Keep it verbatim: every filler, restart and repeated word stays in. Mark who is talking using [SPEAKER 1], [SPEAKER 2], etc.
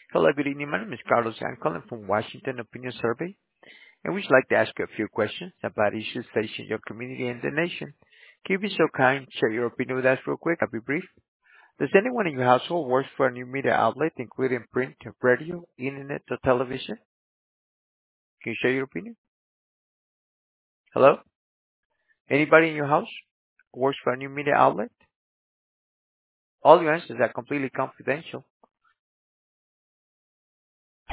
[SPEAKER 1] Hello, good evening. My name is Carlos. I'm calling from Washington Opinion Survey, and we'd like to ask you a few questions about issues facing your community and the nation. Can you be so kind, share your opinion with us real quick? I'll be brief. Does anyone in your household work for a new media outlet, including print, radio, internet, or television? Can you share your opinion? Hello? Anybody in your house works for a new media outlet? All your answers are completely confidential.